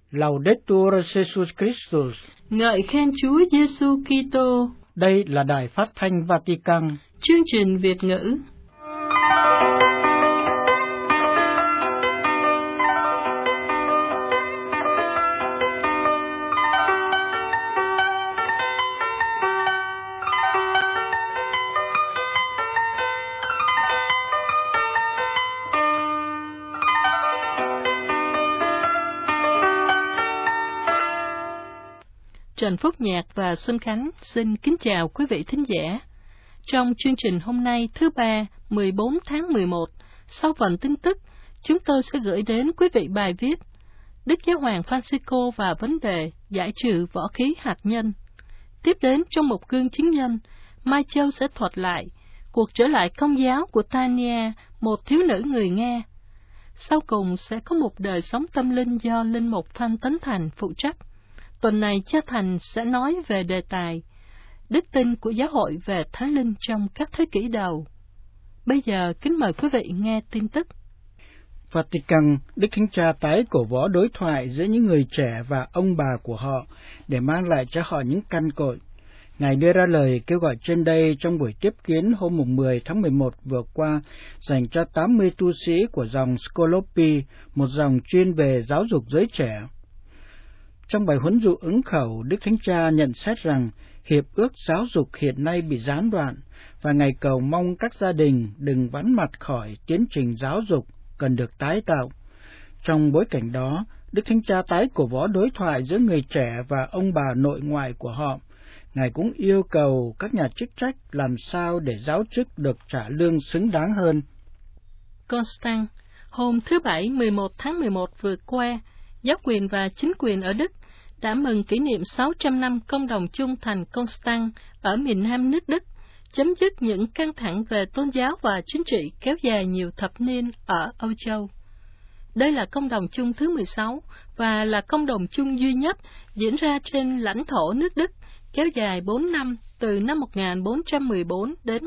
Laudetur Jesus Christus. Ngợi khen Chúa Giêsu Kitô. Đây là Đài Phát thanh Vatican. Chương trình Việt ngữ. Trần Phúc Nhạc và Xuân Khánh xin kính chào quý vị thính giả. Trong chương trình hôm nay thứ Ba, 14 tháng 11, sau phần tin tức, chúng tôi sẽ gửi đến quý vị bài viết Đức Giáo hoàng Francisco và vấn đề giải trừ võ khí hạt nhân. Tiếp đến trong một gương chứng nhân, Mai Châu sẽ thuật lại cuộc trở lại công giáo của Tania, một thiếu nữ người Nga. Sau cùng sẽ có một đời sống tâm linh do Linh mục Phan Tấn Thành phụ trách. Tuần này cha Thành sẽ nói về đề tài đức tin của giáo hội về Thánh Linh trong các thế kỷ đầu. Bây giờ kính mời quý vị nghe tin tức. Vatican, Đức Thánh Cha tái cổ võ đối thoại giữa những người trẻ và ông bà của họ để mang lại cho họ những căn cội. Ngài đưa ra lời kêu gọi trên đây trong buổi tiếp kiến hôm 10 tháng 11 vừa qua dành cho 80 tu sĩ của dòng Scolopi, một dòng chuyên về giáo dục giới trẻ. Trong bài huấn dụ ứng khẩu, Đức Thánh Cha nhận xét rằng hiệp ước giáo dục hiện nay bị gián đoạn và Ngài cầu mong các gia đình đừng vắng mặt khỏi tiến trình giáo dục cần được tái tạo. Trong bối cảnh đó, Đức Thánh Cha tái cổ võ đối thoại giữa người trẻ và ông bà nội ngoại của họ. Ngài cũng yêu cầu các nhà chức trách làm sao để giáo chức được trả lương xứng đáng hơn. Constant, hôm thứ Bảy 11 tháng 11 vừa qua, giáo quyền và chính quyền ở Đức đã mừng kỷ niệm 600 năm công đồng chung thành Constant ở miền Nam nước Đức, chấm dứt những căng thẳng về tôn giáo và chính trị kéo dài nhiều thập niên ở Âu Châu. Đây là công đồng chung thứ 16 và là công đồng chung duy nhất diễn ra trên lãnh thổ nước Đức, kéo dài 4 năm từ năm 1414 đến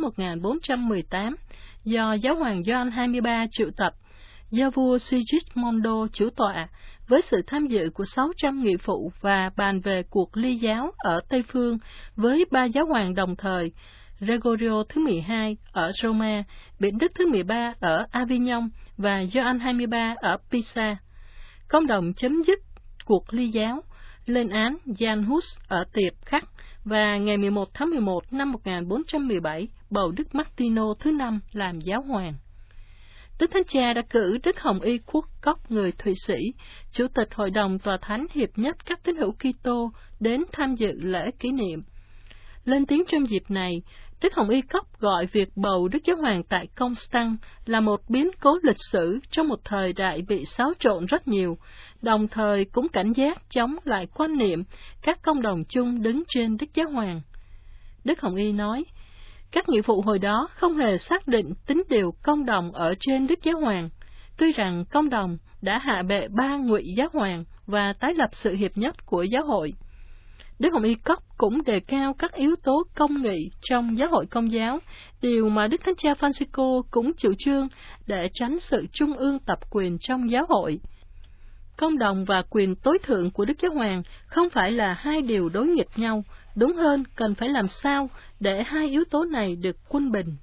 1418, do giáo hoàng Gioan 23 triệu tập, do vua Sigismondo chủ tọa, với sự tham dự của 600 nghị phụ và bàn về cuộc ly giáo ở Tây Phương với ba giáo hoàng đồng thời, Gregorio thứ 12 ở Roma, Biển Đức thứ 13 ở Avignon và Gioan 23 ở Pisa. Công đồng chấm dứt cuộc ly giáo, lên án Jan Hus ở Tiệp Khắc và ngày 11 tháng 11 năm 1417 bầu Đức Martino thứ 5 làm giáo hoàng. Đức Thánh Cha đã cử Đức Hồng Y Quốc Cốc người Thụy Sĩ, Chủ tịch Hội đồng Tòa Thánh Hiệp nhất các tín hữu Kitô đến tham dự lễ kỷ niệm. Lên tiếng trong dịp này, Đức Hồng Y Cốc gọi việc bầu Đức Giáo hoàng tại Constant là một biến cố lịch sử trong một thời đại bị xáo trộn rất nhiều, đồng thời cũng cảnh giác chống lại quan niệm các công đồng chung đứng trên Đức Giáo hoàng. Đức Hồng Y nói, các nghị phụ hồi đó không hề xác định tính điều công đồng ở trên Đức Giáo hoàng, tuy rằng công đồng đã hạ bệ ba ngụy giáo hoàng và tái lập sự hiệp nhất của giáo hội. Đức Hồng Y Cốc cũng đề cao các yếu tố công nghị trong giáo hội Công giáo, điều mà Đức Thánh Cha Francisco cũng chủ trương để tránh sự trung ương tập quyền trong giáo hội. Công đồng và quyền tối thượng của Đức Giáo hoàng không phải là hai điều đối nghịch nhau, đúng hơn cần phải làm sao để hai yếu tố này được quân bình.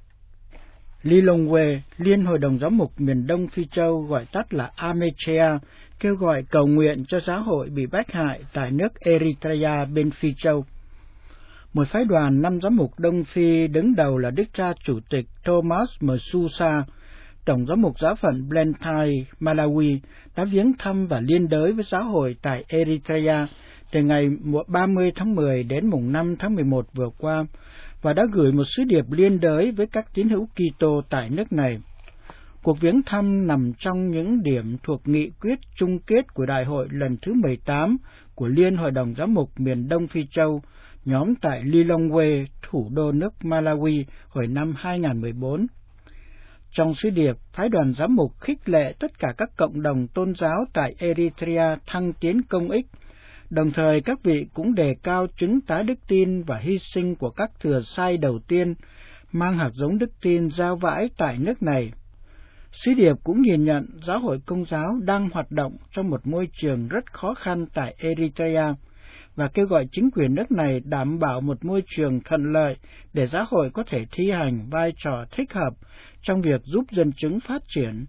Lilongwe, Liên Hội đồng Giám mục miền Đông Phi Châu, gọi tắt là Amechea, kêu gọi cầu nguyện cho giáo hội bị bách hại tại nước Eritrea bên Phi Châu. Một phái đoàn 5 giám mục Đông Phi đứng đầu là Đức cha Chủ tịch Thomas Msusa, Tổng giám mục giáo phận Blantyre, Malawi, đã viếng thăm và liên đới với giáo hội tại Eritrea từ ngày 30 tháng 10 đến mùng 5 tháng 11 vừa qua, và đã gửi một sứ điệp liên đới với các tín hữu Kitô tại nước này. Cuộc viếng thăm nằm trong những điểm thuộc nghị quyết chung kết của Đại hội lần thứ 18 của Liên Hội đồng Giám mục miền Đông Phi Châu, nhóm tại Lilongwe, thủ đô nước Malawi, hồi năm 2014. Trong sứ điệp, phái đoàn giám mục khích lệ tất cả các cộng đồng tôn giáo tại Eritrea thăng tiến công ích. Đồng thời các vị cũng đề cao chứng tá đức tin và hy sinh của các thừa sai đầu tiên, mang hạt giống đức tin giao vãi tại nước này. Sứ điệp cũng nhìn nhận giáo hội Công giáo đang hoạt động trong một môi trường rất khó khăn tại Eritrea và kêu gọi chính quyền nước này đảm bảo một môi trường thuận lợi để giáo hội có thể thi hành vai trò thích hợp trong việc giúp dân chúng phát triển.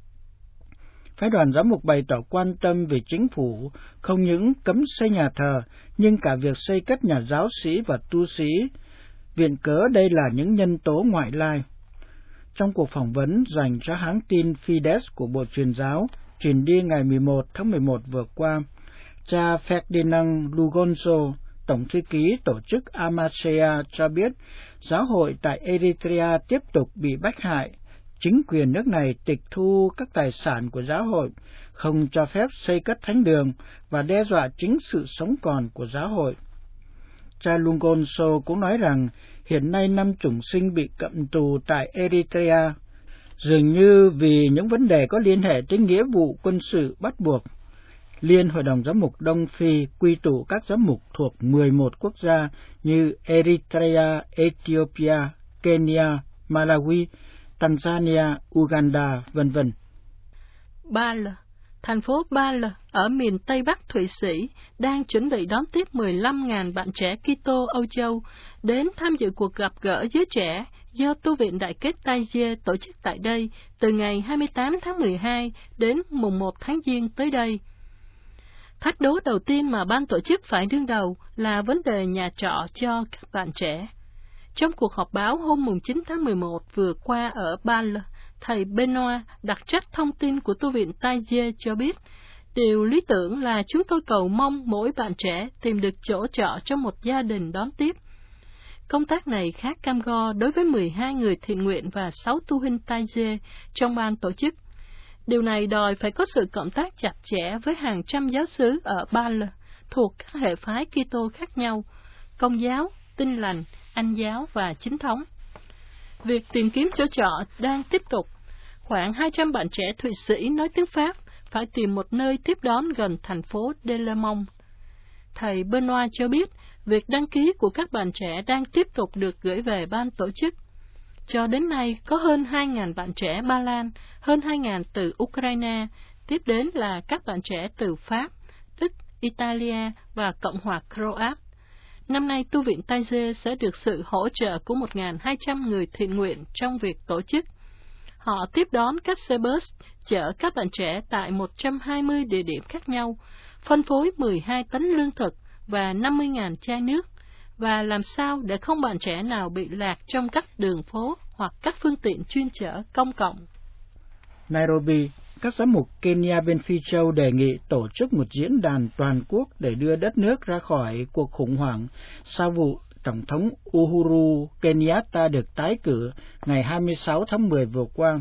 Phái đoàn giám mục bày tỏ quan tâm về chính phủ không những cấm xây nhà thờ, nhưng cả việc xây cất nhà giáo sĩ và tu sĩ, viện cớ đây là những nhân tố ngoại lai. Trong cuộc phỏng vấn dành cho hãng tin Fides của Bộ Truyền giáo, truyền đi ngày 11 tháng 11 vừa qua, cha Ferdinand Lugonzo, Tổng thư ký tổ chức Amachea cho biết giáo hội tại Eritrea tiếp tục bị bách hại. Chính quyền nước này tịch thu các tài sản của giáo hội, không cho phép xây cất thánh đường và đe dọa chính sự sống còn của giáo hội. Cha Lugonzo cũng nói rằng hiện nay 5 chủng sinh bị cầm tù tại Eritrea, dường như vì những vấn đề có liên hệ tới nghĩa vụ quân sự bắt buộc. Liên Hội đồng Giám mục Đông Phi quy tụ các giám mục thuộc 11 quốc gia như Eritrea, Ethiopia, Kenya, Malawi, Tanzania, Uganda, v.v. Bâle, thành phố Bâle ở miền Tây Bắc Thụy Sĩ đang chuẩn bị đón tiếp 15.000 bạn trẻ Kitô Âu Châu đến tham dự cuộc gặp gỡ giới trẻ do Tu viện Đại kết Taizé tổ chức tại đây từ ngày 28 tháng 12 đến mùng 1 tháng Giêng tới đây. Thách đố đầu tiên mà ban tổ chức phải đương đầu là vấn đề nhà trọ cho các bạn trẻ. Trong cuộc họp báo hôm 9 tháng 11 vừa qua ở Bâle, thầy Benoit đặc trách thông tin của Tu viện Taizé cho biết, điều lý tưởng là chúng tôi cầu mong mỗi bạn trẻ tìm được chỗ trọ trong một gia đình đón tiếp. Công tác này khá cam go đối với 12 người thiện nguyện và 6 tu huynh Taizé trong ban tổ chức. Điều này đòi phải có sự cộng tác chặt chẽ với hàng trăm giáo xứ ở Bâle thuộc các hệ phái Kitô khác nhau, Công giáo, Tin lành, Anh giáo và Chính thống. Việc tìm kiếm chỗ trọ đang tiếp tục. Khoảng 200 bạn trẻ Thụy Sĩ nói tiếng Pháp phải tìm một nơi tiếp đón gần thành phố Delémont. Thầy Benoit cho biết, việc đăng ký của các bạn trẻ đang tiếp tục được gửi về ban tổ chức. Cho đến nay, có hơn 2.000 bạn trẻ Ba Lan, hơn 2.000 từ Ukraine, tiếp đến là các bạn trẻ từ Pháp, Đức, Italia và Cộng hòa Croat. Năm nay, Tu viện Taizé sẽ được sự hỗ trợ của 1.200 người thiện nguyện trong việc tổ chức. Họ tiếp đón các xe bus chở các bạn trẻ tại 120 địa điểm khác nhau, phân phối 12 tấn lương thực và 50.000 chai nước, và làm sao để không bạn trẻ nào bị lạc trong các đường phố hoặc các phương tiện chuyên chở công cộng. Nairobi, các giám mục Kenya bên Phi Châu đề nghị tổ chức một diễn đàn toàn quốc để đưa đất nước ra khỏi cuộc khủng hoảng sau vụ Tổng thống Uhuru Kenyatta được tái cử ngày 26 tháng 10 vừa qua.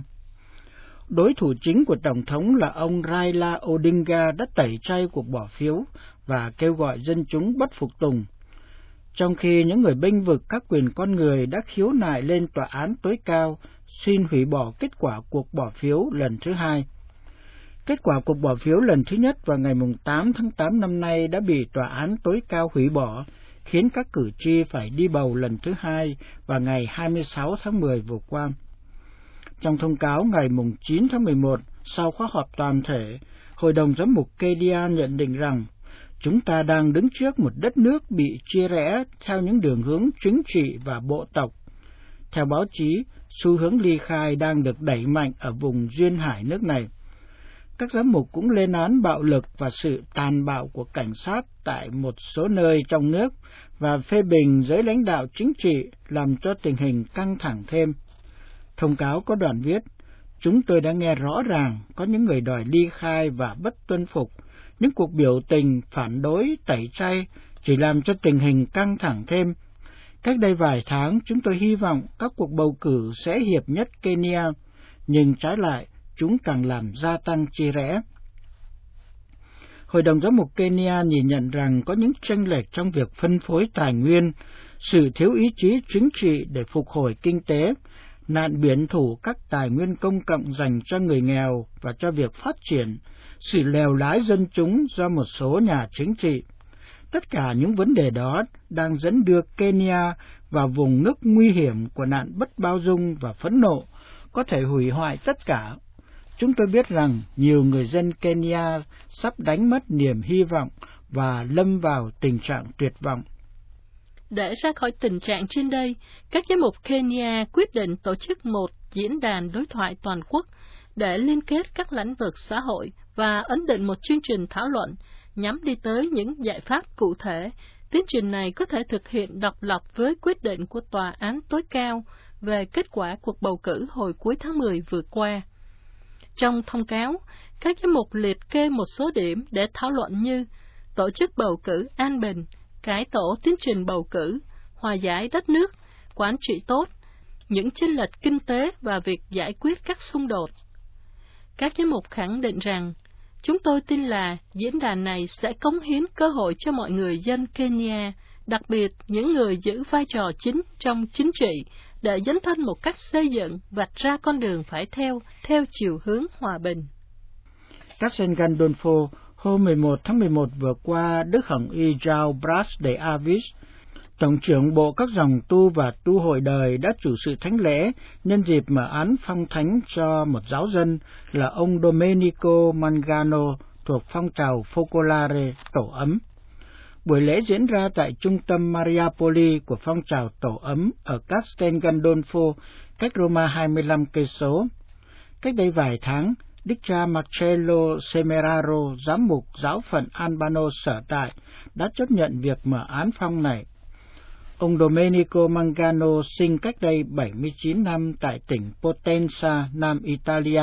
Đối thủ chính của Tổng thống là ông Raila Odinga đã tẩy chay cuộc bỏ phiếu và kêu gọi dân chúng bất phục tùng, trong khi những người bênh vực các quyền con người đã khiếu nại lên tòa án tối cao xin hủy bỏ kết quả cuộc bỏ phiếu lần thứ hai. Kết quả cuộc bỏ phiếu lần thứ nhất vào ngày 8 tháng 8 năm nay đã bị tòa án tối cao hủy bỏ, khiến các cử tri phải đi bầu lần thứ hai vào ngày 26 tháng 10 vừa qua. Trong thông cáo ngày 9 tháng 11, sau khóa họp toàn thể, Hội đồng Giám mục Kenya nhận định rằng chúng ta đang đứng trước một đất nước bị chia rẽ theo những đường hướng chính trị và bộ tộc. Theo báo chí, xu hướng ly khai đang được đẩy mạnh ở vùng duyên hải nước này. Các giám mục cũng lên án bạo lực và sự tàn bạo của cảnh sát tại một số nơi trong nước và phê bình giới lãnh đạo chính trị làm cho tình hình căng thẳng thêm. Thông cáo có đoạn viết, chúng tôi đã nghe rõ ràng có những người đòi ly khai và bất tuân phục. Những cuộc biểu tình phản đối tẩy chay chỉ làm cho tình hình căng thẳng thêm. Cách đây vài tháng, chúng tôi hy vọng các cuộc bầu cử sẽ hiệp nhất Kenya, nhưng trái lại, chúng càng làm gia tăng chia rẽ. Hội đồng Giám mục Kenya nhìn nhận rằng có những chênh lệch trong việc phân phối tài nguyên, sự thiếu ý chí chính trị để phục hồi kinh tế, nạn biển thủ các tài nguyên công cộng dành cho người nghèo và cho việc phát triển, sự lèo lái dân chúng do một số nhà chính trị. Tất cả những vấn đề đó đang dẫn đưa Kenya vào vùng nước nguy hiểm của nạn bất bao dung và phẫn nộ, có thể hủy hoại tất cả. Chúng tôi biết rằng nhiều người dân Kenya sắp đánh mất niềm hy vọng và lâm vào tình trạng tuyệt vọng. Để ra khỏi tình trạng trên đây, các giám mục Kenya quyết định tổ chức một diễn đàn đối thoại toàn quốc để liên kết các lĩnh vực xã hội và ấn định một chương trình thảo luận nhắm đi tới những giải pháp cụ thể. Tiến trình này có thể thực hiện độc lập với quyết định của Tòa án tối cao về kết quả cuộc bầu cử hồi cuối tháng 10 vừa qua. Trong thông cáo, các giám mục liệt kê một số điểm để thảo luận như tổ chức bầu cử an bình, cải tổ tiến trình bầu cử, hòa giải đất nước, quản trị tốt, những chênh lệch kinh tế và việc giải quyết các xung đột. Các giám mục khẳng định rằng, chúng tôi tin là diễn đàn này sẽ cống hiến cơ hội cho mọi người dân Kenya, đặc biệt những người giữ vai trò chính trong chính trị, để dấn thân một cách xây dựng, vạch ra con đường phải theo chiều hướng hòa bình. Catherine Gandolfo, hôm 11 tháng 11 vừa qua, Đức Hồng Y João Bras de Avis, Tổng trưởng Bộ các dòng tu và tu hội đời đã chủ sự thánh lễ nhân dịp mở án phong thánh cho một giáo dân là ông Domenico Mangano thuộc phong trào Focolare Tổ ấm. Buổi lễ diễn ra tại trung tâm Mariapoli của phong trào Tổ ấm ở Castel Gandolfo, cách Roma 25 cây số. Cách đây vài tháng, Đức cha Marcello Semeraro, giám mục giáo phận Albano sở tại, đã chấp nhận việc mở án phong này. Ông Domenico Mangano sinh cách đây 79 năm tại tỉnh Potenza, Nam Italia,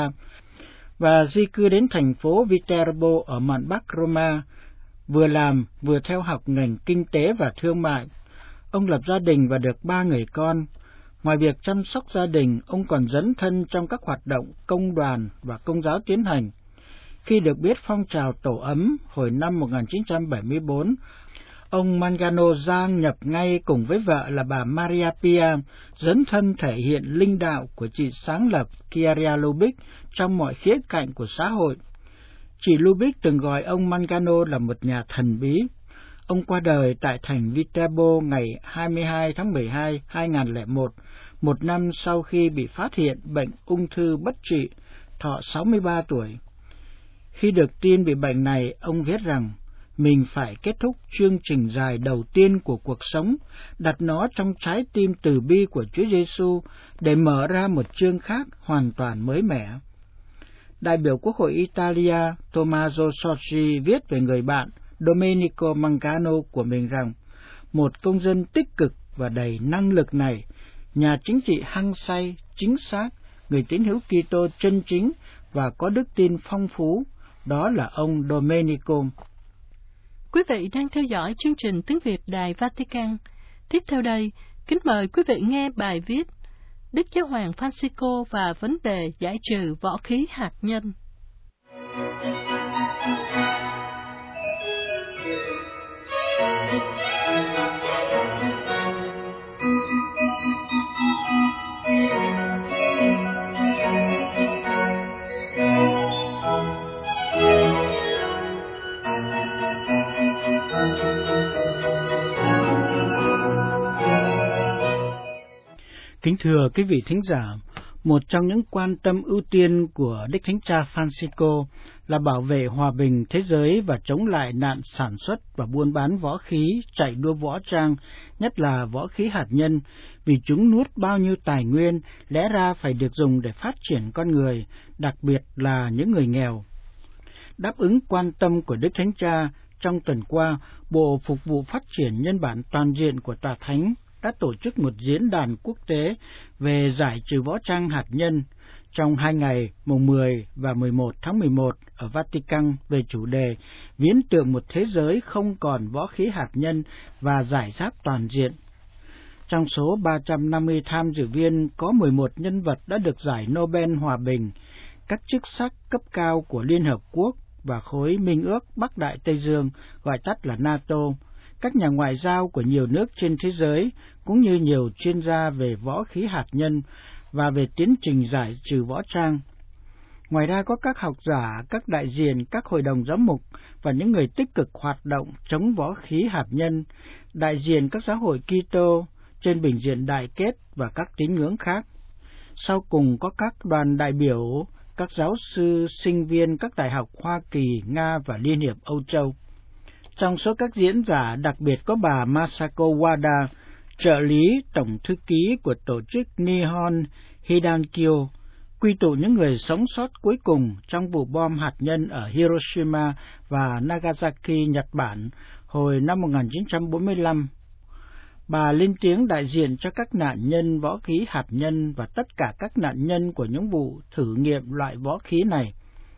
và di cư đến thành phố Viterbo ở mạn Bắc Roma, vừa làm vừa theo học ngành kinh tế và thương mại. Ông lập gia đình và được 3 người con. Ngoài việc chăm sóc gia đình, ông còn dấn thân trong các hoạt động công đoàn và công giáo tiến hành. Khi được biết phong trào Tổ ấm hồi năm 1974, ông Mangano gia nhập ngay cùng với vợ là bà Maria Pia, dấn thân thể hiện linh đạo của chị sáng lập Chiara Lubich trong mọi khía cạnh của xã hội. Chị Lubich từng gọi ông Mangano là một nhà thần bí. Ông qua đời tại thành Viterbo ngày 22 tháng 12, 2001, một năm sau khi bị phát hiện bệnh ung thư bất trị, thọ 63 tuổi. Khi được tin bị bệnh này, ông viết rằng mình phải kết thúc chương trình dài đầu tiên của cuộc sống, đặt nó trong trái tim từ bi của Chúa Giêsu để mở ra một chương khác hoàn toàn mới mẻ. Đại biểu Quốc hội Italia Tommaso Sorgi viết về người bạn Domenico Mangano của mình rằng, một công dân tích cực và đầy năng lực này, nhà chính trị hăng say, chính xác, người tín hữu Kitô chân chính và có đức tin phong phú, đó là ông Domenico. Quý vị đang theo dõi chương trình tiếng Việt Đài Vatican. Tiếp theo đây, kính mời quý vị nghe bài viết Đức Giáo hoàng Francisco và vấn đề giải trừ võ khí hạt nhân. Kính thưa quý vị thính giả, một trong những quan tâm ưu tiên của Đức Thánh Cha Francisco là bảo vệ hòa bình thế giới và chống lại nạn sản xuất và buôn bán võ khí, chạy đua võ trang, nhất là võ khí hạt nhân, vì chúng nuốt bao nhiêu tài nguyên lẽ ra phải được dùng để phát triển con người, đặc biệt là những người nghèo. Đáp ứng quan tâm của Đức Thánh Cha, trong tuần qua, Bộ Phục vụ Phát triển Nhân bản Toàn diện của Tòa Thánh đã tổ chức một diễn đàn quốc tế về giải trừ võ trang hạt nhân trong 2 ngày mùng 10 và 11 tháng 11 ở Vatican về chủ đề viễn tượng một thế giới không còn võ khí hạt nhân và giải giáp toàn diện. Trong số 350 tham dự viên có 11 nhân vật đã được giải Nobel Hòa Bình, các chức sắc cấp cao của Liên Hợp Quốc và khối Minh ước Bắc Đại Tây Dương, gọi tắt là NATO, các nhà ngoại giao của nhiều nước trên thế giới, cũng như nhiều chuyên gia về võ khí hạt nhân và về tiến trình giải trừ võ trang. Ngoài ra có các học giả, các đại diện, các hội đồng giám mục và những người tích cực hoạt động chống võ khí hạt nhân, đại diện các giáo hội Kitô trên bình diện đại kết và các tín ngưỡng khác. Sau cùng có các đoàn đại biểu, các giáo sư, sinh viên các đại học Hoa Kỳ, Nga và Liên hiệp Âu Châu. Trong số các diễn giả, đặc biệt có bà Masako Wada, trợ lý tổng thư ký của tổ chức Nihon Hidankyo, quy tụ những người sống sót cuối cùng trong vụ bom hạt nhân ở Hiroshima và Nagasaki, Nhật Bản, hồi năm 1945. Bà lên tiếng đại diện cho các nạn nhân võ khí hạt nhân và tất cả các nạn nhân của những vụ thử nghiệm loại võ khí này.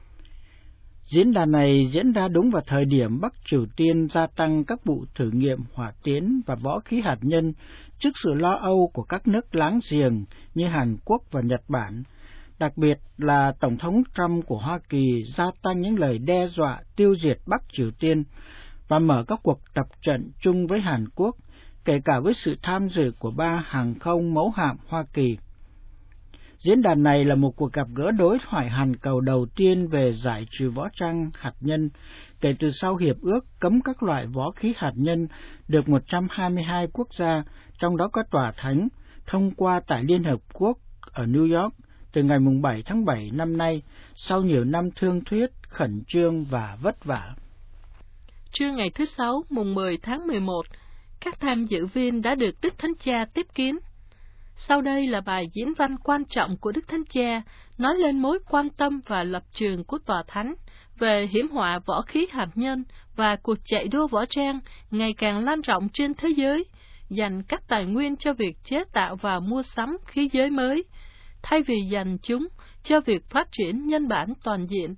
Diễn đàn này diễn ra đúng vào thời điểm Bắc Triều Tiên gia tăng các vụ thử nghiệm hỏa tiễn và võ khí hạt nhân trước sự lo âu của các nước láng giềng như Hàn Quốc và Nhật Bản, đặc biệt là Tổng thống Trump của Hoa Kỳ gia tăng những lời đe dọa tiêu diệt Bắc Triều Tiên và mở các cuộc tập trận chung với Hàn Quốc, kể cả với sự tham dự của 3 hàng không mẫu hạm Hoa Kỳ. Diễn đàn này là một cuộc gặp gỡ đối thoại hàn cầu đầu tiên về giải trừ võ trang hạt nhân kể từ sau Hiệp ước cấm các loại võ khí hạt nhân được 122 quốc gia, trong đó có Tòa Thánh, thông qua tại Liên Hợp Quốc ở New York từ ngày 7 tháng 7 năm nay, sau nhiều năm thương thuyết, khẩn trương và vất vả. Trưa ngày thứ Sáu, mùng 10 tháng 11, các tham dự viên đã được Đức Thánh Cha tiếp kiến. Sau đây là bài diễn văn quan trọng của Đức Thánh Cha nói lên mối quan tâm và lập trường của Tòa Thánh về hiểm họa võ khí hạt nhân và cuộc chạy đua võ trang ngày càng lan rộng trên thế giới, dành các tài nguyên cho việc chế tạo và mua sắm khí giới mới, thay vì dành chúng cho việc phát triển nhân bản toàn diện.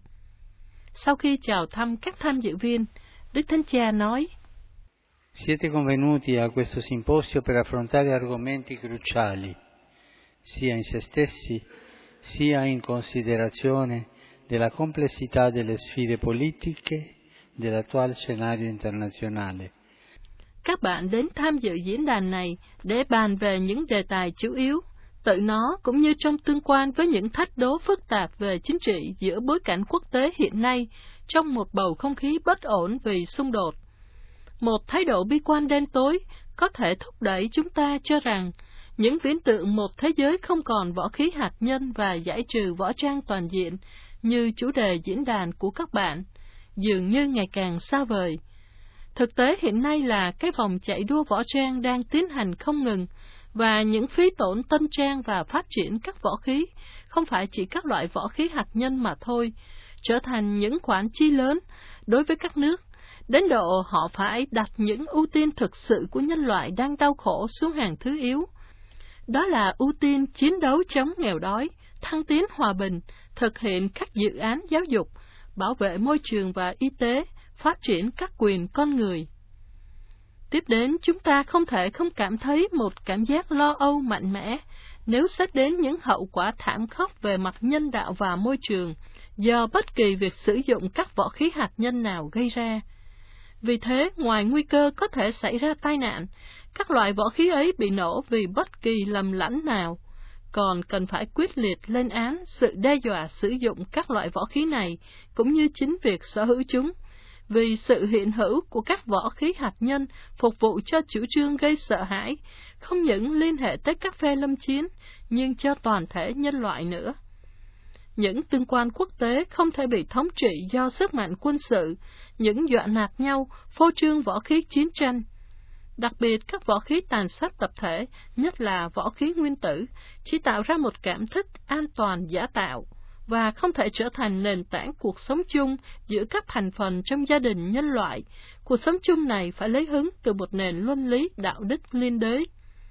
Sau khi chào thăm các tham dự viên, Đức Thánh Cha nói: Siete convenuti a questo simposio per affrontare argomenti cruciali, sia in se stessi, sia in considerazione della complessità delle sfide politiche dell'attuale scenario internazionale. Các bạn đến tham dự diễn đàn này để bàn về những đề tài chủ yếu, tự nó cũng như trong tương quan với những thách đố phức tạp về chính trị giữa bối cảnh quốc tế hiện nay trong một bầu không khí bất ổn vì xung đột. Một thái độ bi quan đen tối có thể thúc đẩy chúng ta cho rằng những viễn tượng một thế giới không còn võ khí hạt nhân và giải trừ võ trang toàn diện như chủ đề diễn đàn của các bạn dường như ngày càng xa vời. Thực tế hiện nay là cái vòng chạy đua võ trang đang tiến hành không ngừng, và những phí tổn tân trang và phát triển các võ khí, không phải chỉ các loại võ khí hạt nhân mà thôi, trở thành những khoản chi lớn đối với các nước, đến độ họ phải đặt những ưu tiên thực sự của nhân loại đang đau khổ xuống hàng thứ yếu. Đó là ưu tiên chiến đấu chống nghèo đói, thăng tiến hòa bình, thực hiện các dự án giáo dục, bảo vệ môi trường và y tế, phát triển các quyền con người. Tiếp đến, chúng ta không thể không cảm thấy một cảm giác lo âu mạnh mẽ nếu xét đến những hậu quả thảm khốc về mặt nhân đạo và môi trường do bất kỳ việc sử dụng các võ khí hạt nhân nào gây ra. Vì thế, ngoài nguy cơ có thể xảy ra tai nạn, các loại võ khí ấy bị nổ vì bất kỳ lầm lẫn nào, còn cần phải quyết liệt lên án sự đe dọa sử dụng các loại võ khí này, cũng như chính việc sở hữu chúng, vì sự hiện hữu của các võ khí hạt nhân phục vụ cho chủ trương gây sợ hãi, không những liên hệ tới các phe lâm chiến, nhưng cho toàn thể nhân loại nữa. Những tương quan quốc tế không thể bị thống trị do sức mạnh quân sự, những dọa nạt nhau, phô trương võ khí chiến tranh. Đặc biệt, các võ khí tàn sát tập thể, nhất là võ khí nguyên tử, chỉ tạo ra một cảm thức an toàn giả tạo, và không thể trở thành nền tảng cuộc sống chung giữa các thành phần trong gia đình nhân loại. Cuộc sống chung này phải lấy hứng từ một nền luân lý đạo đức liên đới.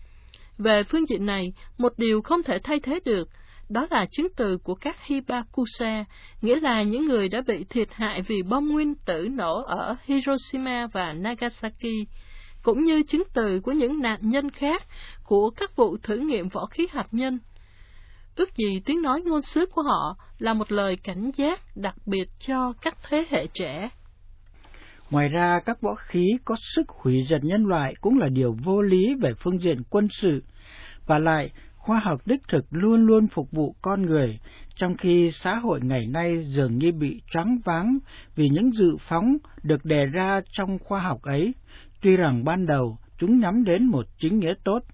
Về phương diện này, một điều không thể thay thế được, đó là chứng từ của các Hibakusha, nghĩa là những người đã bị thiệt hại vì bom nguyên tử nổ ở Hiroshima và Nagasaki, cũng như chứng từ của những nạn nhân khác của các vụ thử nghiệm võ khí hạt nhân. Ước gì tiếng nói ngôn sứ của họ là một lời cảnh giác đặc biệt cho các thế hệ trẻ. Ngoài ra, các võ khí có sức hủy diệt nhân loại cũng là điều vô lý về phương diện quân sự, và lại khoa học đích thực luôn luôn phục vụ con người, trong khi xã hội ngày nay dường như bị choáng váng vì những dự phóng được đề ra trong khoa học ấy, tuy rằng ban đầu chúng nhắm đến một chính nghĩa tốt.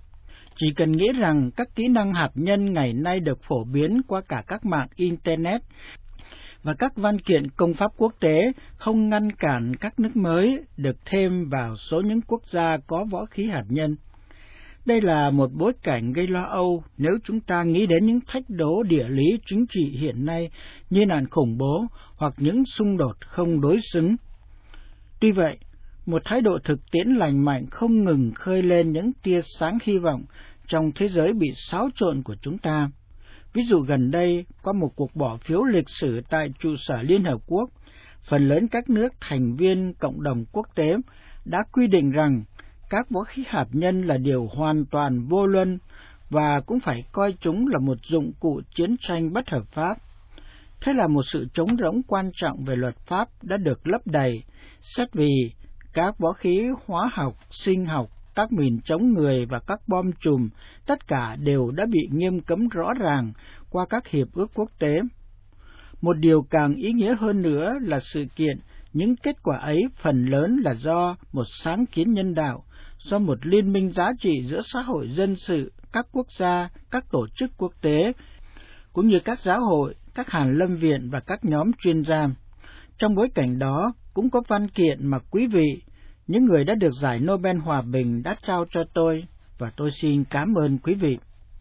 Chỉ cần nghĩ rằng các kỹ năng hạt nhân ngày nay được phổ biến qua cả các mạng Internet và các văn kiện công pháp quốc tế không ngăn cản các nước mới được thêm vào số những quốc gia có võ khí hạt nhân. Đây là một bối cảnh gây lo âu nếu chúng ta nghĩ đến những thách đố địa lý chính trị hiện nay như nạn khủng bố hoặc những xung đột không đối xứng. Tuy vậy, một thái độ thực tiễn lành mạnh không ngừng khơi lên những tia sáng hy vọng trong thế giới bị xáo trộn của chúng ta. Ví dụ gần đây, qua một cuộc bỏ phiếu lịch sử tại trụ sở Liên Hợp Quốc, phần lớn các nước thành viên cộng đồng quốc tế đã quy định rằng các vũ khí hạt nhân là điều hoàn toàn vô luân và cũng phải coi chúng là một dụng cụ chiến tranh bất hợp pháp. Thế là một sự trống rỗng quan trọng về luật pháp đã được lấp đầy, xét vì các vũ khí hóa học, sinh học, các mìn chống người và các bom chùm, tất cả đều đã bị nghiêm cấm rõ ràng qua các hiệp ước quốc tế. Một điều càng ý nghĩa hơn nữa là sự kiện, những kết quả ấy phần lớn là do một sáng kiến nhân đạo, do một liên minh giá trị giữa xã hội dân sự, các quốc gia, các tổ chức quốc tế, cũng như các giáo hội, các hàn lâm viện và các nhóm chuyên gia. Trong bối cảnh đó, cũng có văn kiện mà quý vị, những người đã được giải Nobel Hòa Bình đã trao cho tôi, và tôi xin cảm ơn quý vị.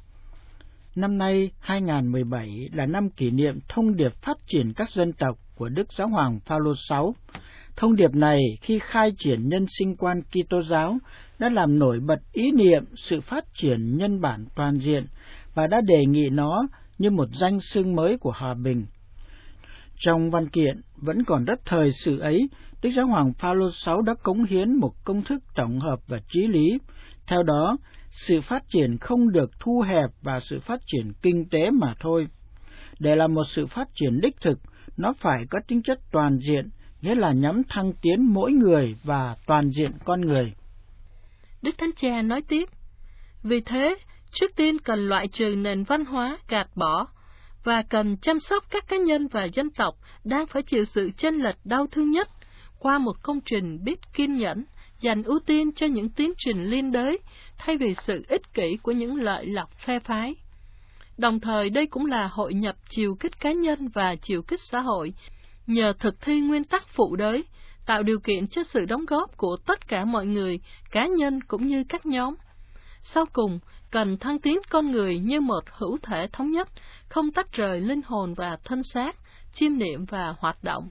Năm nay, 2017 là năm kỷ niệm thông điệp phát triển các dân tộc của Đức Giáo hoàng Phaolô VI. Thông điệp này khi khai triển nhân sinh quan Kitô giáo đã làm nổi bật ý niệm sự phát triển nhân bản toàn diện và đã đề nghị nó như một danh xưng mới của hòa bình. Trong văn kiện vẫn còn rất thời sự ấy, Đức Giáo hoàng Phaolô VI đã cống hiến một công thức tổng hợp và trí lý. Theo đó, sự phát triển không được thu hẹp vào sự phát triển kinh tế mà thôi. Để làm một sự phát triển đích thực, nó phải có tính chất toàn diện, nghĩa là nhắm thăng tiến mỗi người và toàn diện con người. Đức Thánh Cha nói tiếp, vì thế, trước tiên cần loại trừ nền văn hóa gạt bỏ, và cần chăm sóc các cá nhân và dân tộc đang phải chịu sự chênh lệch đau thương nhất qua một công trình biết kiên nhẫn, dành ưu tiên cho những tiến trình liên đới thay vì sự ích kỷ của những lợi lộc phe phái. Đồng thời đây cũng là hội nhập chiều kích cá nhân và chiều kích xã hội, nhờ thực thi nguyên tắc phụ đới, tạo điều kiện cho sự đóng góp của tất cả mọi người, cá nhân cũng như các nhóm. Sau cùng, cần thăng tiến con người như một hữu thể thống nhất, không tách rời linh hồn và thân xác, chiêm niệm và hoạt động.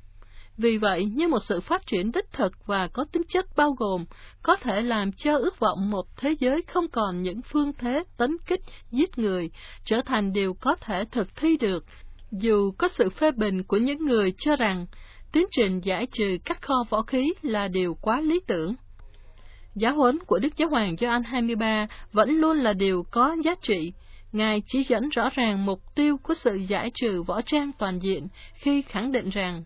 Vì vậy, như một sự phát triển đích thực và có tính chất bao gồm, có thể làm cho ước vọng một thế giới không còn những phương thế tấn kích, giết người, trở thành điều có thể thực thi được, dù có sự phê bình của những người cho rằng tiến trình giải trừ các kho võ khí là điều quá lý tưởng. Giáo huấn của Đức Giáo hoàng Gioan 23 vẫn luôn là điều có giá trị. Ngài chỉ dẫn rõ ràng mục tiêu của sự giải trừ võ trang toàn diện khi khẳng định rằng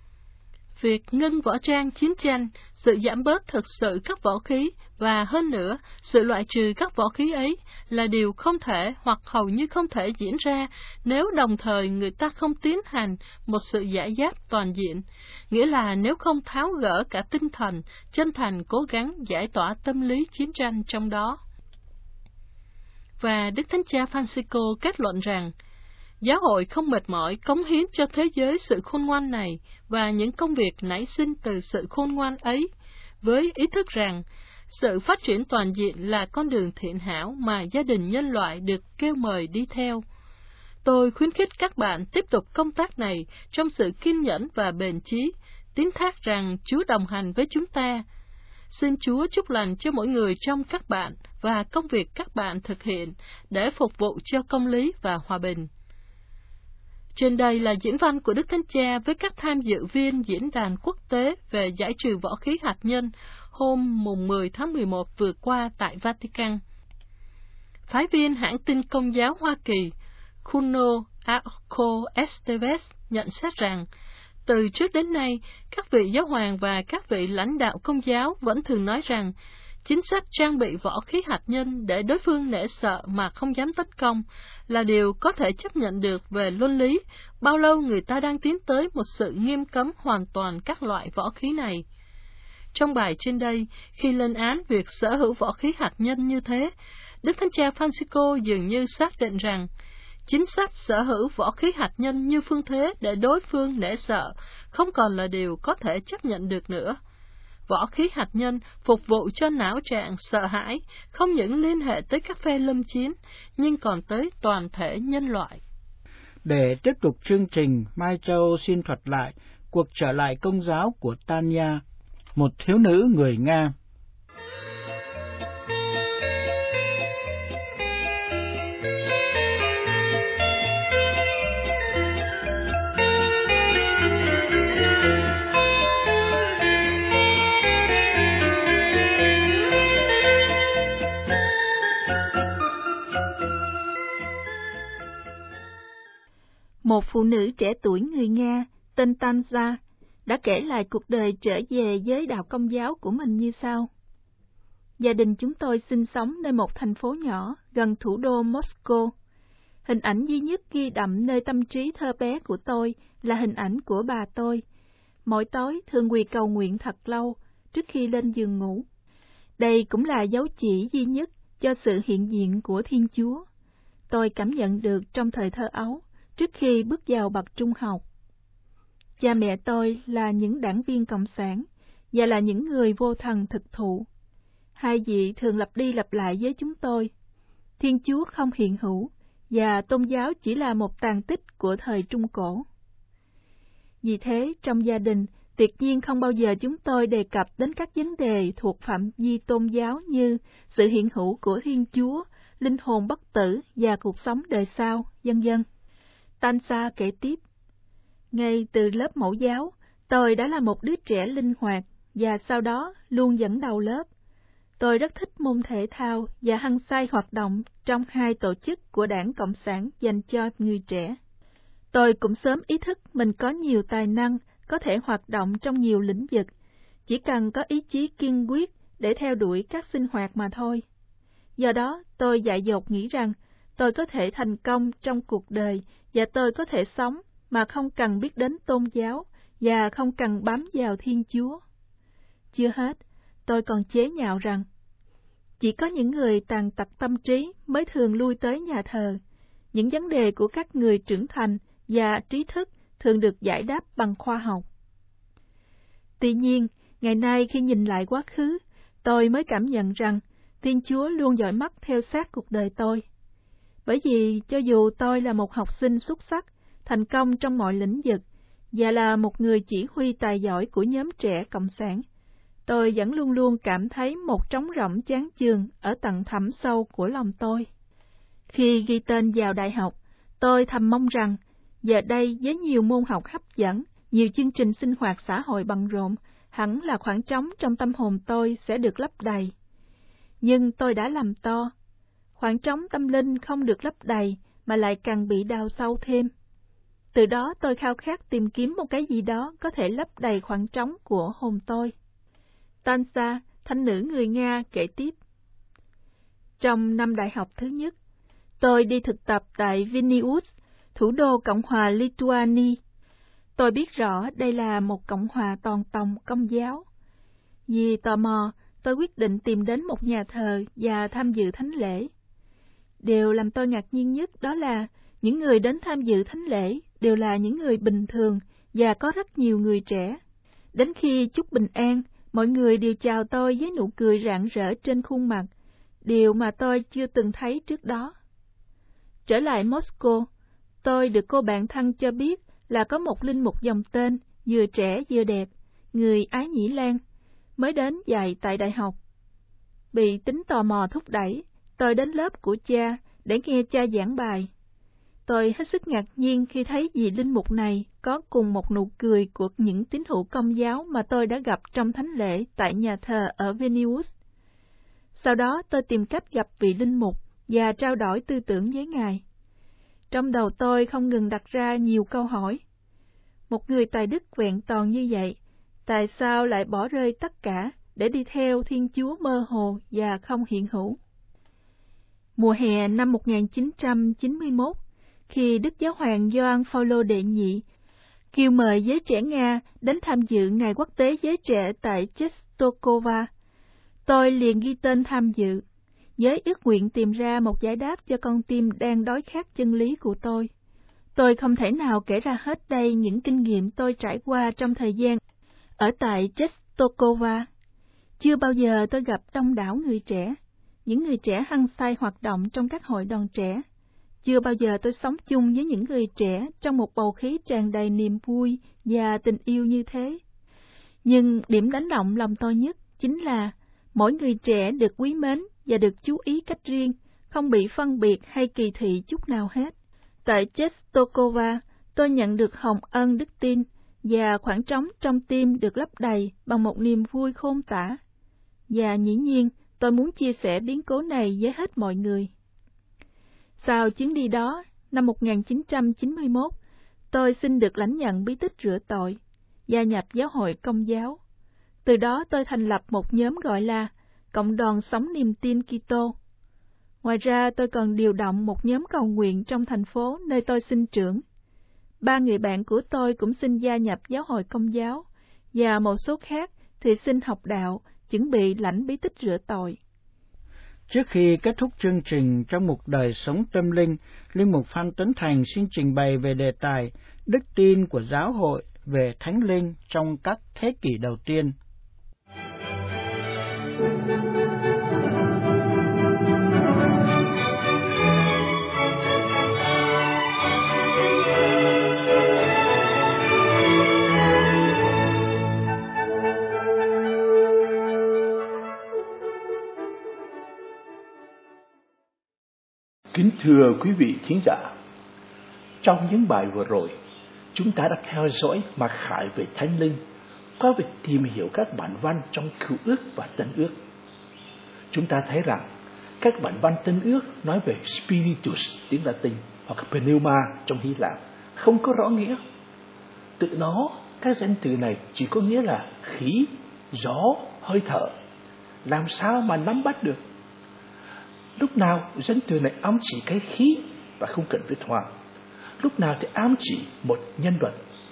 việc ngưng võ trang chiến tranh, sự giảm bớt thực sự các võ khí và hơn nữa, sự loại trừ các võ khí ấy là điều không thể hoặc hầu như không thể diễn ra nếu đồng thời người ta không tiến hành một sự giải giáp toàn diện, nghĩa là nếu không tháo gỡ cả tinh thần, chân thành cố gắng giải tỏa tâm lý chiến tranh trong đó. Và Đức Thánh Cha Francisco kết luận rằng, Giáo hội không mệt mỏi cống hiến cho thế giới sự khôn ngoan này và những công việc nảy sinh từ sự khôn ngoan ấy, với ý thức rằng sự phát triển toàn diện là con đường thiện hảo mà gia đình nhân loại được kêu mời đi theo. Tôi khuyến khích các bạn tiếp tục công tác này trong sự kiên nhẫn và bền chí, tín thác rằng Chúa đồng hành với chúng ta. Xin Chúa chúc lành cho mỗi người trong các bạn và công việc các bạn thực hiện để phục vụ cho công lý và hòa bình. Trên đây là diễn văn của Đức Thánh Cha với các tham dự viên diễn đàn quốc tế về giải trừ võ khí hạt nhân hôm mùng 10 tháng 11 vừa qua tại Vatican. Phái viên hãng tin Công giáo Hoa Kỳ Kuno Arco Esteves nhận xét rằng, từ trước đến nay, các vị giáo hoàng và các vị lãnh đạo Công giáo vẫn thường nói rằng chính sách trang bị võ khí hạt nhân để đối phương nể sợ mà không dám tấn công là điều có thể chấp nhận được về luân lý, bao lâu người ta đang tiến tới một sự nghiêm cấm hoàn toàn các loại võ khí này. Trong bài trên đây, khi lên án việc sở hữu võ khí hạt nhân như thế, Đức Thánh Cha Francisco dường như xác định rằng chính sách sở hữu võ khí hạt nhân như phương thế để đối phương nể sợ không còn là điều có thể chấp nhận được nữa. Võ khí hạt nhân phục vụ cho não trạng sợ hãi không những liên hệ tới các phe lâm chiến, nhưng còn tới toàn thể nhân loại. Để tiếp tục chương trình, Mai Châu xin thuật lại cuộc trở lại công giáo của Tanya, một thiếu nữ người Nga. Một phụ nữ trẻ tuổi người Nga tên Tanya đã kể lại cuộc đời trở về với đạo Công giáo của mình như sau. Gia đình chúng tôi sinh sống nơi một thành phố nhỏ gần thủ đô Moscow. Hình ảnh duy nhất ghi đậm nơi tâm trí thơ bé của tôi là hình ảnh của bà tôi. Mỗi tối thường quỳ cầu nguyện thật lâu trước khi lên giường ngủ. Đây cũng là dấu chỉ duy nhất cho sự hiện diện của Thiên Chúa tôi cảm nhận được trong thời thơ ấu trước khi bước vào bậc trung học. Cha mẹ tôi là những đảng viên cộng sản và là những người vô thần thực thụ. Hai vị thường lặp đi lặp lại với chúng tôi: Thiên Chúa không hiện hữu và tôn giáo chỉ là một tàn tích của thời Trung Cổ. Vì thế, trong gia đình, tuyệt nhiên không bao giờ chúng tôi đề cập đến các vấn đề thuộc phạm vi tôn giáo như sự hiện hữu của Thiên Chúa, linh hồn bất tử và cuộc sống đời sau, vân vân. Tanya kể tiếp: ngay từ lớp mẫu giáo, tôi đã là một đứa trẻ linh hoạt và sau đó luôn dẫn đầu lớp. Tôi rất thích môn thể thao và hăng say hoạt động trong hai tổ chức của Đảng Cộng sản dành cho người trẻ. Tôi cũng sớm ý thức mình có nhiều tài năng, có thể hoạt động trong nhiều lĩnh vực, chỉ cần có ý chí kiên quyết để theo đuổi các sinh hoạt mà thôi. Do đó, tôi dại dột nghĩ rằng tôi có thể thành công trong cuộc đời và tôi có thể sống mà không cần biết đến tôn giáo và không cần bám vào Thiên Chúa. Chưa hết, tôi còn chế nhạo rằng chỉ có những người tàn tật tâm trí mới thường lui tới nhà thờ. Những vấn đề của các người trưởng thành và trí thức thường được giải đáp bằng khoa học. Tuy nhiên, ngày nay khi nhìn lại quá khứ, tôi mới cảm nhận rằng Thiên Chúa luôn dõi mắt theo sát cuộc đời tôi. Bởi vì cho dù tôi là một học sinh xuất sắc, thành công trong mọi lĩnh vực, và là một người chỉ huy tài giỏi của nhóm trẻ cộng sản, tôi vẫn luôn luôn cảm thấy một trống rỗng chán chường ở tận thẳm sâu của lòng tôi. Khi ghi tên vào đại học, tôi thầm mong rằng giờ đây với nhiều môn học hấp dẫn, nhiều chương trình sinh hoạt xã hội bận rộn, hẳn là khoảng trống trong tâm hồn tôi sẽ được lấp đầy. Nhưng tôi đã lầm to. Khoảng trống tâm linh không được lấp đầy mà lại càng bị đào sâu thêm. Từ đó tôi khao khát tìm kiếm một cái gì đó có thể lấp đầy khoảng trống của hồn tôi. Tanya, thanh nữ người Nga, kể tiếp: trong năm đại học thứ nhất, tôi đi thực tập tại Vilnius, thủ đô Cộng hòa Lithuania. Tôi biết rõ đây là một cộng hòa toàn tòng Công giáo. Vì tò mò, tôi quyết định tìm đến một nhà thờ và tham dự thánh lễ. Điều làm tôi ngạc nhiên nhất đó là những người đến tham dự thánh lễ đều là những người bình thường và có rất nhiều người trẻ. Đến khi chúc bình an, mọi người đều chào tôi với nụ cười rạng rỡ trên khuôn mặt, điều mà tôi chưa từng thấy trước đó. Trở lại Moscow, tôi được cô bạn thân cho biết là có một linh mục dòng tên, vừa trẻ vừa đẹp, người Ái Nhĩ Lan, mới đến dạy tại đại học. Bị tính tò mò thúc đẩy, tôi đến lớp của cha để nghe cha giảng bài. Tôi hết sức ngạc nhiên khi thấy vị linh mục này có cùng một nụ cười của những tín hữu Công giáo mà tôi đã gặp trong thánh lễ tại nhà thờ ở Vilnius. Sau đó tôi tìm cách gặp vị linh mục và trao đổi tư tưởng với ngài. Trong đầu tôi không ngừng đặt ra nhiều câu hỏi. Một người tài đức vẹn toàn như vậy, tại sao lại bỏ rơi tất cả để đi theo Thiên Chúa mơ hồ và không hiện hữu? Mùa hè năm 1991, khi Đức Giáo hoàng Gioan Phaolô đệ nhị kêu mời giới trẻ Nga đến tham dự Ngày Quốc tế Giới Trẻ tại Czestochowa, tôi liền ghi tên tham dự. với ước nguyện tìm ra một giải đáp cho con tim đang đói khát chân lý của tôi. Tôi không thể nào kể ra hết đây những kinh nghiệm tôi trải qua trong thời gian ở tại Czestochowa. Chưa bao giờ tôi gặp đông đảo người trẻ, những người trẻ hăng say hoạt động trong các hội đoàn trẻ. Chưa bao giờ tôi sống chung với những người trẻ trong một bầu khí tràn đầy niềm vui và tình yêu như thế. Nhưng điểm đánh động lòng tôi nhất chính là mỗi người trẻ được quý mến và được chú ý cách riêng, không bị phân biệt hay kỳ thị chút nào hết. Tại Czestochowa, tôi nhận được hồng ân đức tin và khoảng trống trong tim được lấp đầy bằng một niềm vui khôn tả. Và dĩ nhiên, tôi muốn chia sẻ biến cố này với hết mọi người. Sau chuyến đi đó, năm 1991, tôi xin được lãnh nhận bí tích rửa tội, gia nhập giáo hội Công giáo. Từ đó tôi thành lập một nhóm gọi là Cộng đoàn Sống Niềm Tin Kitô. Ngoài ra tôi còn điều động một nhóm cầu nguyện trong thành phố nơi tôi sinh trưởng. 3 người bạn của tôi cũng xin gia nhập giáo hội Công giáo, và một số khác thì xin học đạo, chuẩn bị lãnh bí tích rửa tội. Trước khi kết thúc chương trình trong mục đời sống tâm linh, Linh mục Phan Tấn Thành xin trình bày về đề tài đức tin của giáo hội về Thánh Linh trong các thế kỷ đầu tiên. Kính thưa quý vị thính giả, trong những bài vừa rồi, chúng ta đã theo dõi mặc khải về Thánh Linh qua việc tìm hiểu các bản văn trong Cựu Ước và Tân Ước. Chúng ta thấy rằng các bản văn Tân Ước nói về Spiritus tiếng Latin hoặc Pneuma trong Hy Lạp không có rõ nghĩa. Tự nó, các danh từ này chỉ có nghĩa là khí, gió, hơi thở. Làm sao mà nắm bắt được? Lúc nào danh từ này ám chỉ cái khí và không cần viết hoa, lúc nào thì ám chỉ một nhân vật.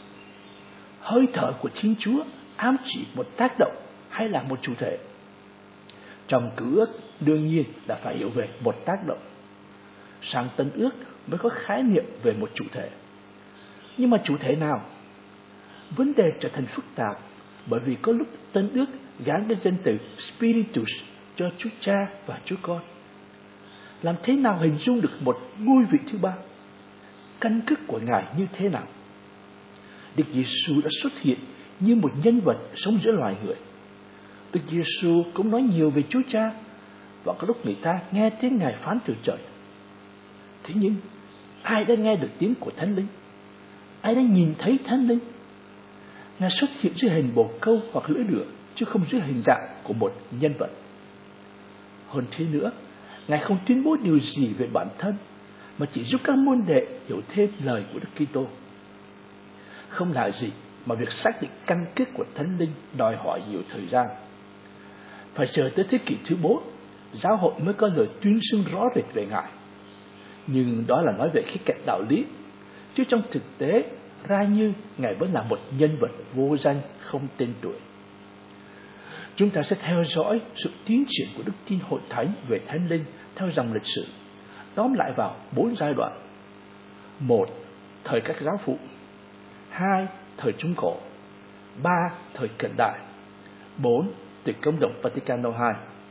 Hơi thở của Thiên Chúa ám chỉ một tác động hay là một chủ thể. Trong Cựu Ước đương nhiên là phải hiểu về một tác động. Sang Tân Ước mới có khái niệm về một chủ thể. Nhưng mà chủ thể nào? Vấn đề trở thành phức tạp bởi vì có lúc Tân Ước gắn đến danh từ Spiritus cho Chúa Cha và Chúa Con. Làm thế nào hình dung được một ngôi vị thứ ba? Căn cước của Ngài như thế nào? Đức Giêsu đã xuất hiện như một nhân vật sống giữa loài người. Đức Giêsu cũng nói nhiều về Chúa Cha, và có lúc người ta nghe tiếng Ngài phán từ trời. Thế nhưng ai đã nghe được tiếng của Thánh Linh? Ai đã nhìn thấy Thánh Linh? Ngài xuất hiện dưới hình bồ câu hoặc lưỡi lửa, chứ không dưới hình dạng của một nhân vật. Hơn thế nữa, Ngài không tuyên bố điều gì về bản thân, mà chỉ giúp các môn đệ hiểu thêm lời của Đức Kitô. Không là gì mà việc xác định căn cước của Thánh Linh đòi hỏi nhiều thời gian. Phải chờ tới thế kỷ thứ 4, giáo hội mới có lời tuyên xưng rõ rệt về Ngài. Nhưng đó là nói về khía cạnh đạo lý, chứ trong thực tế ra như Ngài vẫn là một nhân vật vô danh không tên tuổi. Chúng ta sẽ theo dõi sự tiến triển của đức tin hội thánh về Thánh Linh theo dòng lịch sử, tóm lại vào 4 giai đoạn. 1. Thời các giáo phụ. 2. Thời Trung Cổ. 3. Thời cận đại. 4. Từ Công đồng Vaticano II.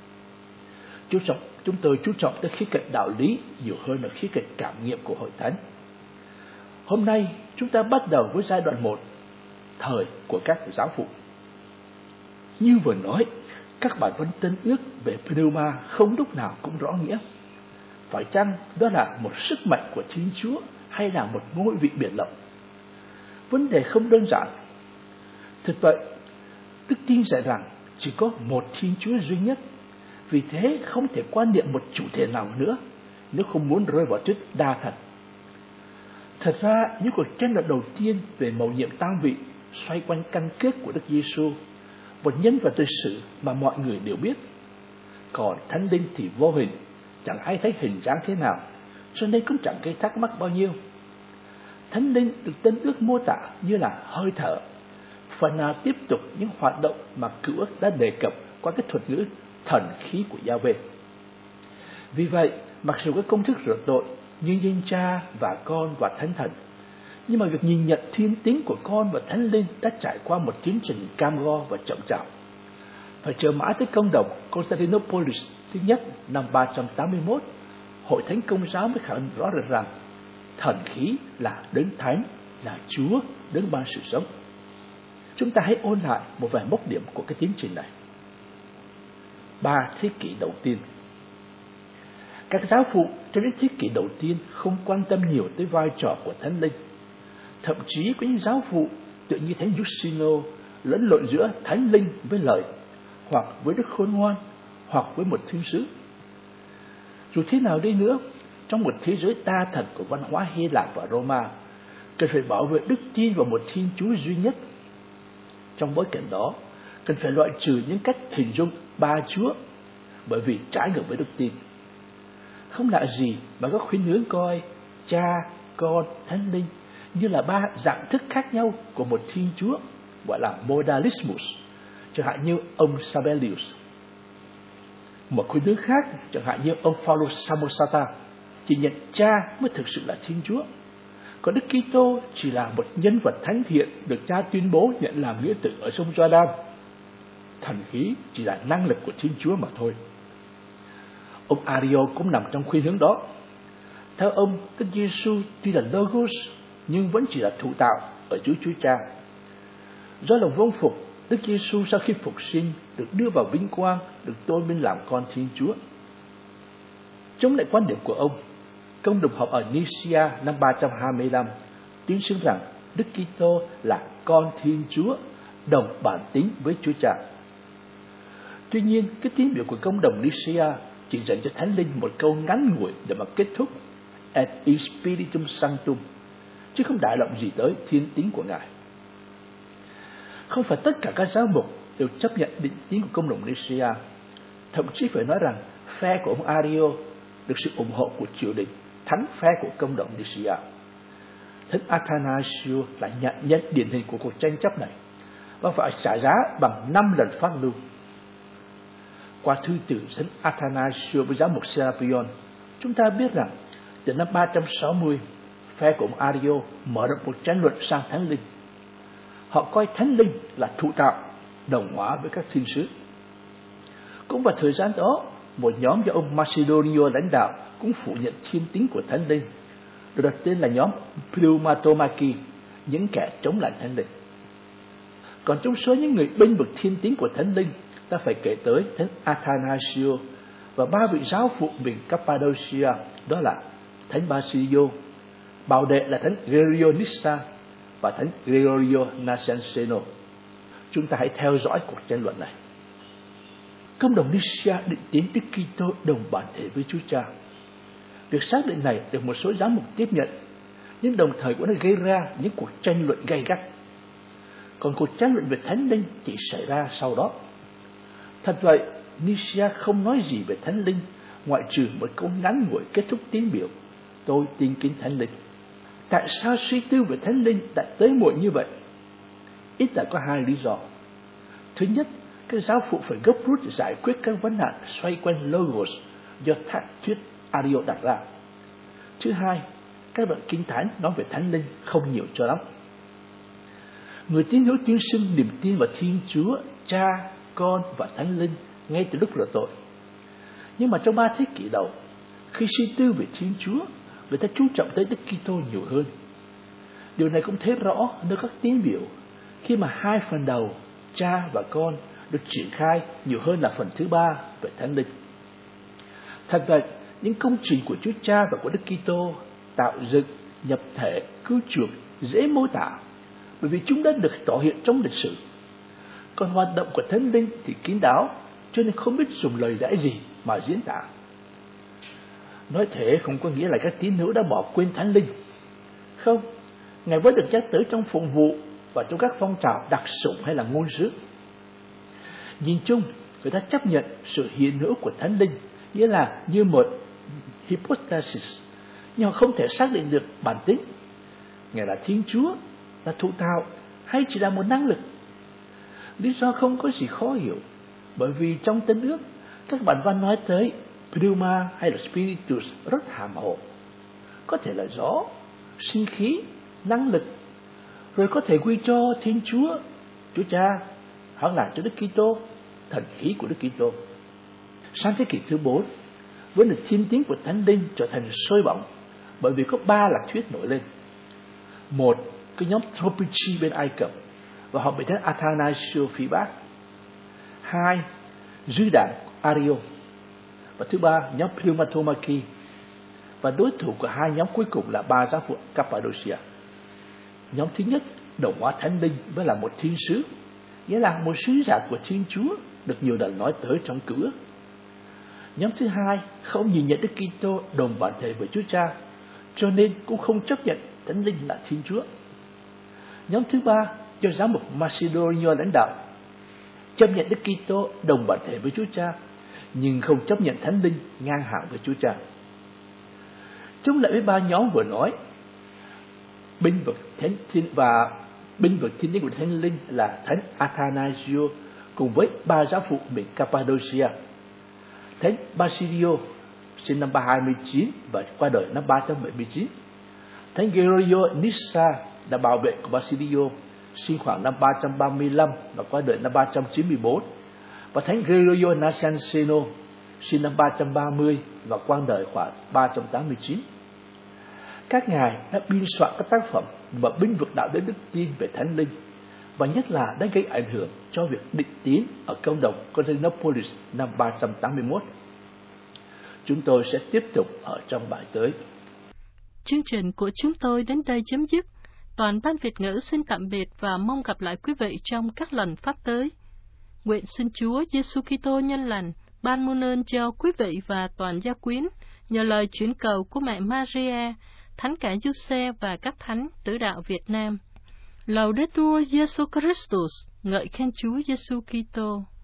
Chúng tôi chú trọng tới khía cạnh đạo lý nhiều hơn là khía cạnh cảm nghiệm của hội thánh. Hôm nay chúng ta bắt đầu với giai đoạn 1, thời của các giáo phụ. Như vừa nói, các bản văn Tân Ước về Pneuma không lúc nào cũng rõ nghĩa. Phải chăng đó là một sức mạnh của Thiên Chúa hay là một ngôi vị biển lặng? Vấn đề không đơn giản. Thực vậy, đức tin dạy rằng chỉ có một Thiên Chúa duy nhất, vì thế không thể quan niệm một chủ thể nào nữa nếu không muốn rơi vào thuyết đa thần. Thật ra, những cuộc tranh luận đầu tiên về mầu nhiệm tam vị xoay quanh căn cước của Đức Giêsu, một nhân vật lịch sử mà mọi người đều biết. Còn Thánh Linh thì vô hình, chẳng ai thấy hình dáng thế nào, cho nên cũng chẳng gây thắc mắc bao nhiêu. Thánh Linh được Tân Ước mô tả như là hơi thở, phần nào tiếp tục những hoạt động mà Cựu Ước đã đề cập qua cái thuật ngữ thần khí của Yahweh. Vì vậy, mặc dù có công thức rửa tội như danh Cha và Con và Thánh Thần, nhưng mà việc nhìn nhận thiên tính của Con và Thánh Linh đã trải qua một tiến trình cam go và chậm chạp. Phải chờ mãi tới công đồng Constantinopolis thứ nhất năm 381, Hội Thánh Công giáo mới khẳng định rõ rệt rằng thần khí là đấng thánh, là Chúa, đấng ban sự sống. Chúng ta hãy ôn lại một vài mốc điểm của cái tiến trình này. 3 thế kỷ đầu tiên. Các giáo phụ trong những thế kỷ đầu tiên không quan tâm nhiều tới vai trò của Thánh Linh. Thậm chí có những giáo phụ tự như Thánh Giustino lẫn lộn giữa Thánh Linh với lời, hoặc với Đức Khôn Ngoan, hoặc với một thiên sứ. Dù thế nào đi nữa, trong một thế giới đa thần của văn hóa Hy Lạp và Roma, cần phải bảo vệ đức tin vào một Thiên Chúa duy nhất. Trong bối cảnh đó, cần phải loại trừ những cách hình dung ba Chúa, bởi vì trái ngược với đức tin. Không lạ gì mà có khuynh hướng coi Cha, Con, Thánh Linh như là ba dạng thức khác nhau của một Thiên Chúa, gọi là modalismus, chẳng hạn như ông Sabellius. Một khuynh hướng khác, chẳng hạn như ông Paulo Samosata, chỉ nhận Cha mới thực sự là Thiên Chúa, còn Đức Kitô chỉ là một nhân vật thánh thiện được Cha tuyên bố nhận làm nghĩa tử ở sông Giođan. Thần khí chỉ là năng lực của Thiên Chúa mà thôi. Ông Ario cũng nằm trong khuynh hướng đó. Theo ông, Đức Giêsu tuy là Logos nhưng vẫn chỉ là thụ tạo ở Chúa Cha. Do lòng vâng phục, Đức Giêsu sau khi phục sinh được đưa vào vinh quang, được tôn vinh làm con Thiên Chúa. Chống lại quan điểm của ông, công đồng họp ở Nicaea năm 325 tuyên xưng rằng Đức Kitô là con Thiên Chúa, đồng bản tính với Chúa Cha. Tuy nhiên, cái tín biểu của công đồng Nicaea chỉ dành cho Thánh Linh một câu ngắn ngủi để mà kết thúc Et Spiritum Sanctum, chứ không đại động gì tới thiên tính của Ngài. Không phải tất cả các giáo mục đều chấp nhận định kiến của công đồng Nicaea. Thậm chí phải nói rằng phe của ông Ario được sự ủng hộ của triều đình thắng phe của công đồng Nicaea. Thánh Athanasio là nạn nhân điển hình của cuộc tranh chấp này và phải trả giá bằng 5 lần phát lưu. Qua thư từ Thánh Athanasio với giám mục Serapion, chúng ta biết rằng từ năm 360, phe của ông Ario mở rộng một tranh luận sang Thánh Linh. Họ coi Thánh Linh là thụ tạo, đồng hóa với các thiên sứ. Cũng vào thời gian đó, một nhóm do ông Macedonio lãnh đạo cũng phủ nhận thiên tính của Thánh Linh, được đặt tên là nhóm Pneumatomaki, những kẻ chống lại Thánh Linh. Còn trong số những người bênh vực thiên tính của Thánh Linh, ta phải kể tới Thánh Athanasio và 3 vị giáo phụ miền Cappadocia, đó là Thánh Basilio, bảo đệ là Thánh Gregorio Nyssa và Thánh Gregorio Nacianceno. Chúng ta hãy theo dõi cuộc tranh luận này. Công đồng Nicea định tiến Đức Kitô đồng bản thể với Chúa Cha. Việc xác định này được một số giám mục tiếp nhận, nhưng đồng thời cũng đã gây ra những cuộc tranh luận gay gắt. Còn cuộc tranh luận về Thánh Linh chỉ xảy ra sau đó. Thật vậy, Nicea không nói gì về Thánh Linh, ngoại trừ một câu ngắn ngủi kết thúc tín biểu: tôi tin kính Thánh Linh. Tại sao suy tư về Thánh Linh lại tới muộn như vậy? Ít là có 2 lý do. Thứ nhất, các giáo phụ phải gấp rút giải quyết các vấn nạn xoay quanh Logos do thuyết Ario đặt ra. Thứ hai, các đoạn kinh thánh nói về Thánh Linh không nhiều cho lắm. Người tín hữu tuyên xưng niềm tin vào Thiên Chúa, Cha, Con và Thánh Linh ngay từ lúc rửa tội. Nhưng mà trong 3 thế kỷ đầu, khi suy tư về Thiên Chúa, người ta chú trọng tới Đức Kitô nhiều hơn. Điều này cũng thấy rõ nơi các tín biểu, khi mà 2 phần đầu, Cha và Con, được triển khai nhiều hơn là phần thứ 3 về Thánh Linh. Thật vậy, những công trình của Chúa Cha và của Đức Kitô tạo dựng, nhập thể, cứu chuộc dễ mô tả, bởi vì chúng đã được tỏ hiện trong lịch sử. Còn hoạt động của Thánh Linh thì kín đáo, cho nên không biết dùng lời lẽ gì mà diễn tả. Nói thế không có nghĩa là các tín hữu đã bỏ quên Thánh Linh. Không, Ngài vẫn được nhắc tới trong phụng vụ và trong các phong trào đặc sủng hay là ngôn sứ. Nhìn chung, người ta chấp nhận sự hiện hữu của Thánh Linh, nghĩa là như một hypostasis, nhưng họ không thể xác định được bản tính. Ngài là Thiên Chúa, là thụ tạo hay chỉ là một năng lực? Lý do không có gì khó hiểu, bởi vì trong Tân Ước, các bản văn nói tới pneuma hay là spiritus rất hàm hồ. Có thể là gió, sinh khí, năng lực, rồi có thể quy cho Thiên Chúa, Chúa Cha, hoặc là cho Đức Kitô, thần khí của Đức Kitô. Sang thế kỷ thứ 4, vấn đề thiên tiến của Thánh Linh trở thành sôi bỏng bởi vì có 3 lạc thuyết nổi lên. Một, cái nhóm Tropici bên Ai Cập và họ bị thánh Athanasio phỉ bác. 2, dư đảng Ario. Và thứ 3, nhóm Pneumatomaki. Và đối thủ của 2 nhóm cuối cùng là 3 giáo phụ Cappadocia. Nhóm thứ nhất đồng hóa Thánh Linh với là một thiên sứ, nghĩa là một sứ giả của Thiên Chúa được nhiều lần nói tới trong Cựu Ước. Nhóm thứ hai không nhìn nhận Đức Kitô đồng bản thể với Chúa Cha, cho nên cũng không chấp nhận Thánh Linh là Thiên Chúa. Nhóm thứ ba do giám mục Macedonia lãnh đạo, chấp nhận Đức Kitô đồng bản thể với Chúa Cha, nhưng không chấp nhận Thánh Linh ngang hàng với Chúa Cha. Chúng lại với 3 nhóm vừa nói, binh vực thiên linh của Thánh Linh là thánh Athanasio cùng với 3 giáo phụ miền Cappadocia, thánh Basilio sinh năm 329 và qua đời năm 379, thánh Gregorio Nyssa là bảo vệ của Basilio, sinh khoảng năm 335 và qua đời năm 394, và thánh Gregorio Nacianceno sinh năm 330 và qua đời khoảng 389. Các ngài đã biên soạn các tác phẩm và binh vực đạo đức tin về Thánh Linh, và nhất là đã gây ảnh hưởng cho việc định tín ở cộng đồng Constantinopolis năm 381. Chúng tôi sẽ tiếp tục ở trong bài tới. Chương trình của chúng tôi đến đây chấm dứt. Toàn ban Việt ngữ xin tạm biệt và mong gặp lại quý vị trong các lần phát tới. Nguyện xin Chúa Giêsu Kitô nhân lành ban muôn ơn cho quý vị và toàn gia quyến nhờ lời chuyển cầu của mẹ Maria, Thánh cả Giuse và các thánh tử đạo Việt Nam. Laudetur Jesu Christus, ngợi khen Chúa Giêsu Kitô.